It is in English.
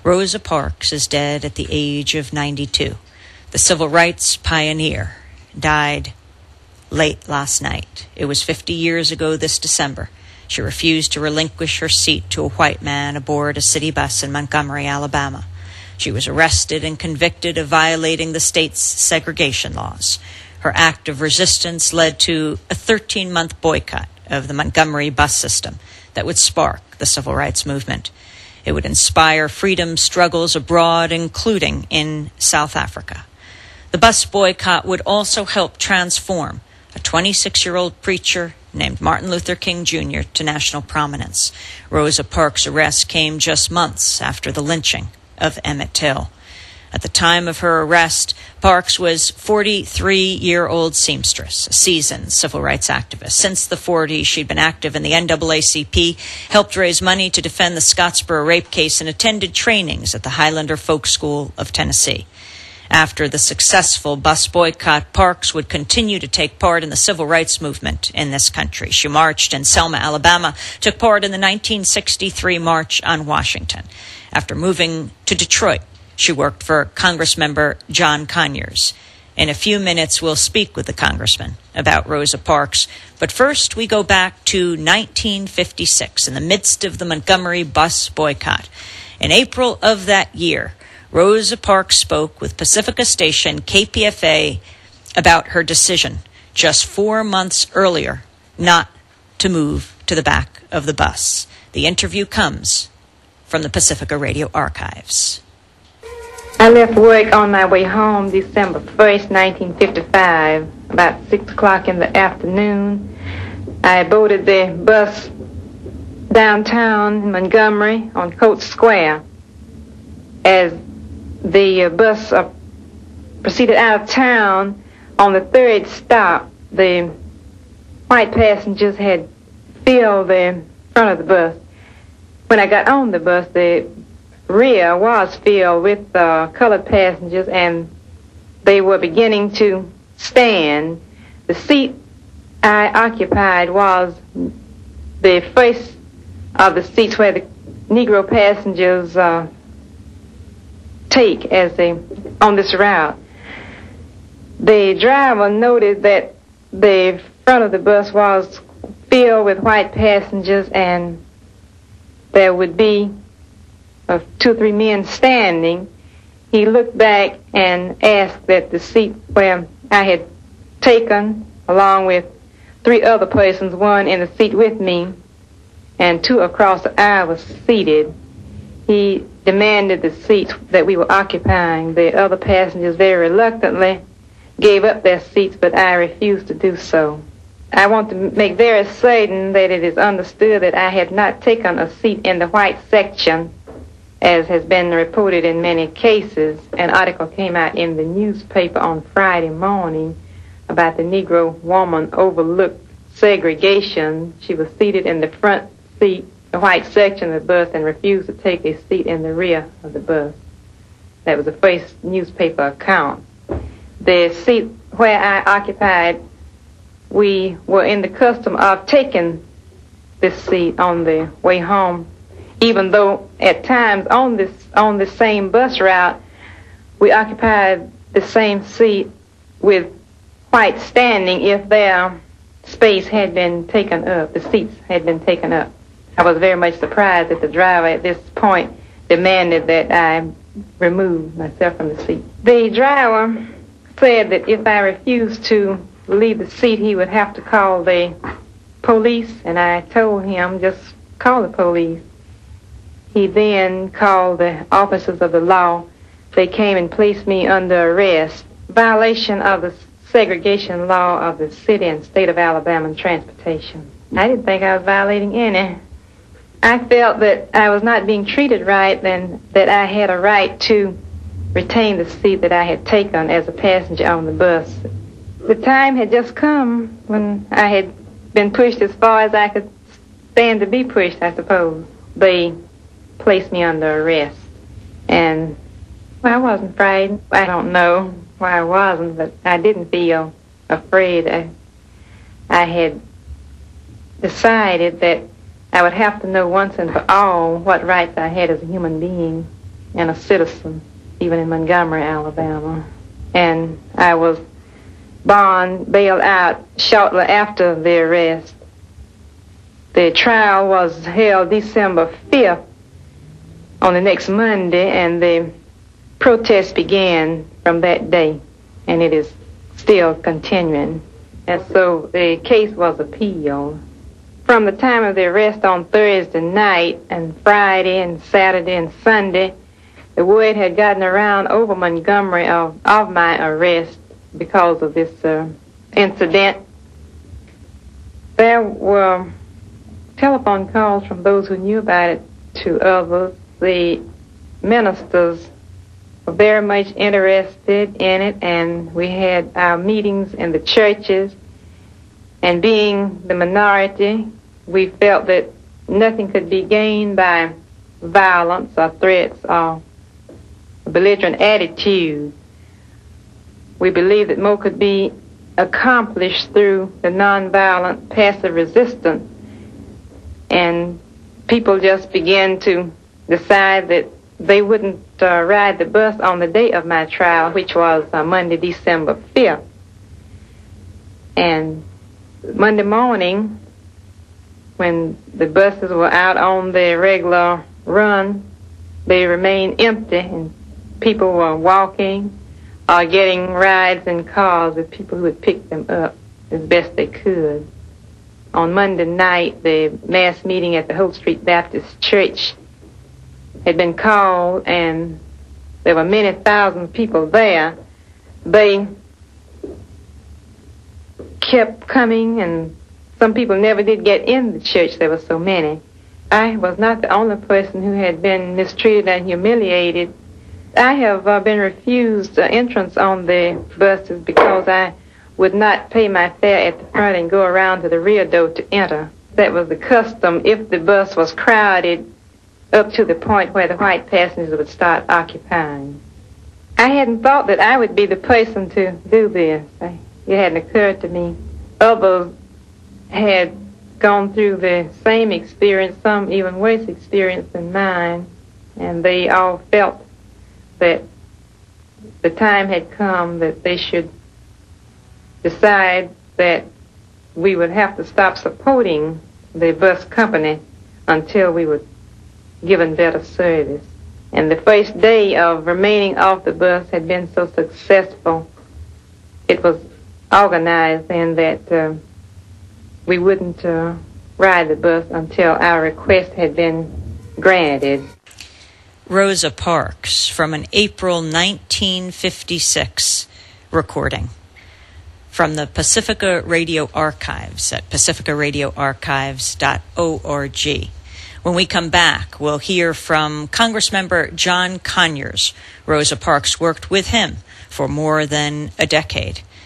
Rosa Parks is dead at the age of 92. The civil rights pioneer died late last night. It was 50 years ago this December. She refused to relinquish her seat to a white man aboard a city bus in Montgomery, Alabama. She was arrested and convicted of violating the state's segregation laws. Her act of resistance led to a 13-month boycott of the Montgomery bus system that would spark the civil rights movement. It would inspire freedom struggles abroad, including in South Africa. The bus boycott would also help transform a 26-year-old preacher named Martin Luther King Jr. to national prominence. Rosa Parks' arrest came just months after the lynching of Emmett Till. At the time of her arrest, Parks was 43-year-old seamstress, a seasoned civil rights activist. Since the 40s, she'd been active in the NAACP, helped raise money to defend the Scottsboro rape case, and attended trainings at the Highlander Folk School of Tennessee. After the successful bus boycott, Parks would continue to take part in the civil rights movement in this country. She marched in Selma, Alabama, took part in the 1963 March on Washington. After moving to Detroit, she worked for Congressmember John Conyers. In a few minutes, we'll speak with the congressman about Rosa Parks. But first, we go back to 1956, in the midst of the Montgomery bus boycott. In April of that year, Rosa Parks spoke with Pacifica station KPFA about her decision just 4 months earlier not to move to the back of the bus. The interview comes from the Pacifica Radio archives. I left work on my way home December 1st, 1955, about 6 o'clock in the afternoon. I boarded the bus downtown in Montgomery on Coates Square. As the bus proceeded out of town, on the third stop, the white passengers had filled the front of the bus. When I got on the bus, the rear was filled with colored passengers, and they were beginning to stand. The seat I occupied was the first of the seats where the Negro passengers take as they on this route. The driver noted that the front of the bus was filled with white passengers, and there would be 2 or 3 men standing. He looked back and asked that the seat where I had taken, along with 3 other persons, one in the seat with me and 2 across the aisle, was seated. He demanded the seats that we were occupying. The other passengers very reluctantly gave up their seats, but I refused to do so. I want to make very certain that it is understood that I had not taken a seat in the white section, as has been reported in many cases. An article came out in the newspaper on Friday morning about the Negro woman overlooked segregation. She was seated in the front seat, the white section of the bus, and refused to take a seat in the rear of the bus. That was the first newspaper account. The seat where I occupied, we were in the custom of taking this seat on the way home, even though at times on this same bus route, we occupied the same seat with white standing if their space had been taken up, the seats had been taken up. I was very much surprised that the driver at this point demanded that I remove myself from the seat. The driver said that if I refused to leave the seat, he would have to call the police, and I told him, just call the police. He then called the officers of the law. They came and placed me under arrest. Violation of the segregation law of the city and state of Alabama and transportation. I didn't think I was violating any. I felt that I was not being treated right and that I had a right to retain the seat that I had taken as a passenger on the bus. The time had just come when I had been pushed as far as I could stand to be pushed, I suppose. They placed me under arrest. And, well, I wasn't frightened. I don't know why I wasn't, but I didn't feel afraid. I had decided that I would have to know once and for all what rights I had as a human being. and a citizen, even in Montgomery, Alabama. And I was bailed out shortly after the arrest. The trial was held December 5th on the next Monday, and the protest began from that day, and it is still continuing. And so the case was appealed. From the time of the arrest on Thursday night and Friday and Saturday and Sunday, the word had gotten around over Montgomery of my arrest because of this incident. There were telephone calls from those who knew about it to others. The ministers were very much interested in it, and we had our meetings in the churches. And being the minority, we felt that nothing could be gained by violence or threats or a belligerent attitude. We believed that more could be accomplished through the nonviolent passive resistance. And people just began to decide that they wouldn't ride the bus on the day of my trial, which was Monday, December 5th. And Monday morning, when the buses were out on their regular run, they remained empty, and people were walking or getting rides in cars with people who would pick them up as best they could. On Monday night, the mass meeting at the Hope Street Baptist Church had been called, and there were many thousand people there. They kept coming, and some people never did get in the church. There were so many. I was not the only person who had been mistreated and humiliated. I have been refused entrance on the buses because I would not pay my fare at the front and go around to the rear door to enter. That was the custom if the bus was crowded up to the point where the white passengers would start occupying. I hadn't thought that I would be the person to do this. It hadn't occurred to me. Others had gone through the same experience, some even worse experience than mine, and they all felt that the time had come that they should decide that we would have to stop supporting the bus company until we were given better service. And the first day of remaining off the bus had been so successful, it was organized then that we wouldn't ride the bus until our request had been granted. Rosa Parks from an April 1956 recording from the Pacifica Radio Archives at pacificaradioarchives.org. When we come back, we'll hear from Congressmember John Conyers. Rosa Parks worked with him for more than a decade.